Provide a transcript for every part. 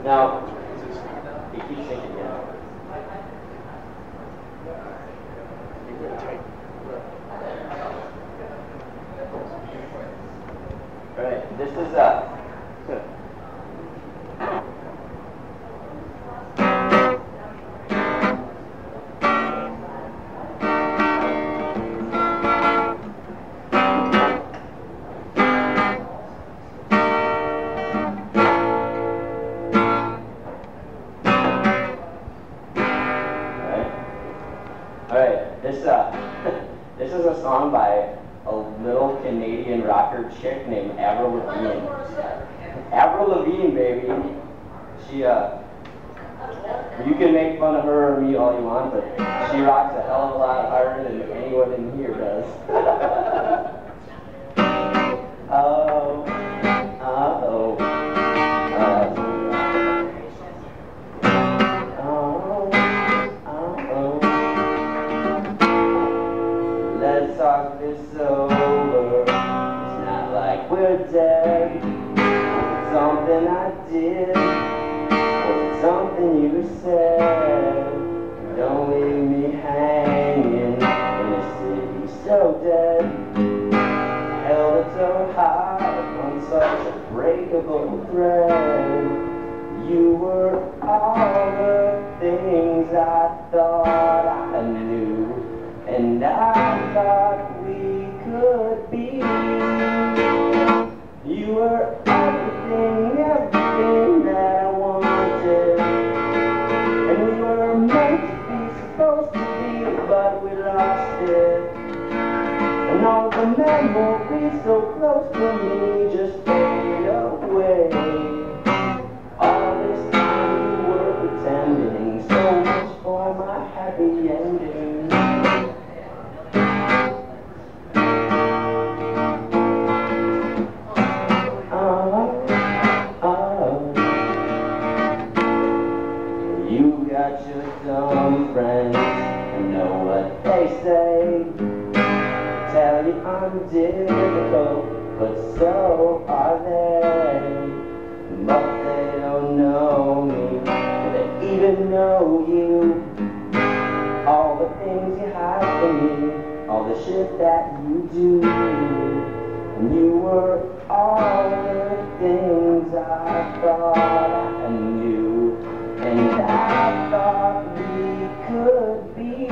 Now, he keeps thinking, yeah. All right, this is this is a song by a little Canadian rocker chick named Avril Lavigne. Avril Lavigne, baby. She, you can make fun of her or me all you want, but she rocks a hell of a lot harder than anyone in here does. Oh, oh, let's talk this over. It's not like we're dead. Was it something I did? Was it something you said? Don't leave me hanging in a city so dead. Held it so high on such a breakable thread. You were all the things I thought I knew, and I thought we could be. You were everything, everything that I wanted, and we were meant to be, supposed to be, but we lost it. And all the memories so close to me just fade away. All this time you were pretending, so much for my happy ending. You got your dumb friends, I know what they say. Tell you I'm difficult, but so are they. But they don't know me, do they even know you? All the things you hide from me, all the shit that you do. And you were all the things I thought I knew, and I thought we could be.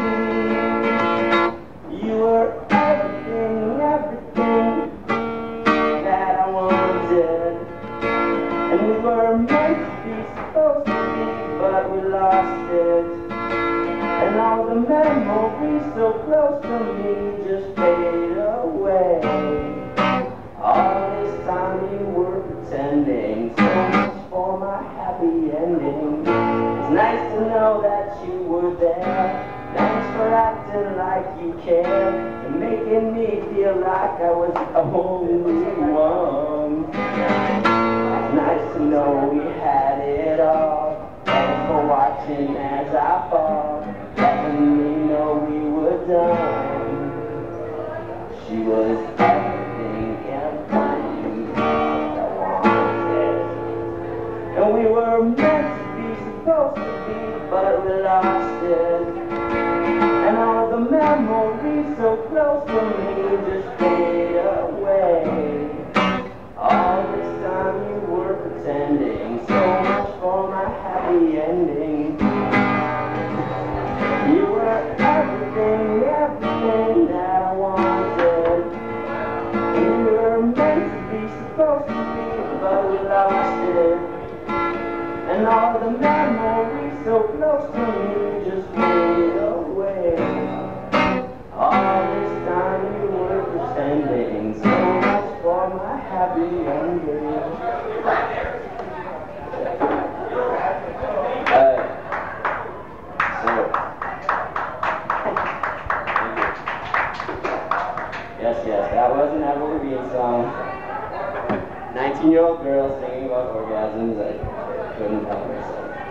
You were everything, everything that I wanted, and we were meant to be, supposed to be, but we lost it. And all the memories so close to me just fade away. All this time you were pretending, so much for my happy ending. It's nice to know that you were there. Thanks for acting like you care, and making me feel like I was the only one. It's nice to know we had it all. Thanks for watching as I fall, letting me know we were done. She was everything, everything I wanted, and we were meant to be, supposed to be, but we lost it. And all the memories so close to me just fade away. All this time you were pretending, so much for my happy ending. You were everything, everything that I wanted. You were meant to be, supposed to be, but we lost it. And all the memories so close to me just fade away. All this time you were pretending, so much for my happy ending. Yes, that was an Avril Lavigne song. 19-year-old girl singing about orgasms. I couldn't help myself.